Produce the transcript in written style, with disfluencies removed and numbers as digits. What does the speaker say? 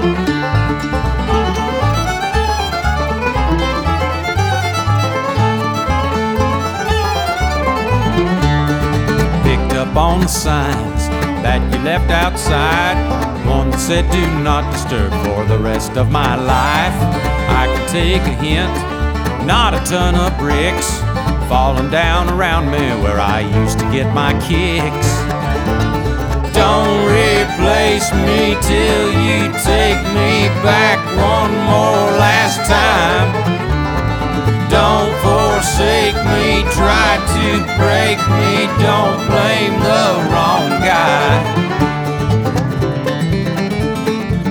Picked up on the signs that you left outside, one that said do not disturb for the rest of my life. I could take a hint, not a ton of bricks falling down around me where I used to get my kicks. Don't replace me till you take me back one more last time. Don't forsake me, try to break me, don't blame the wrong guy.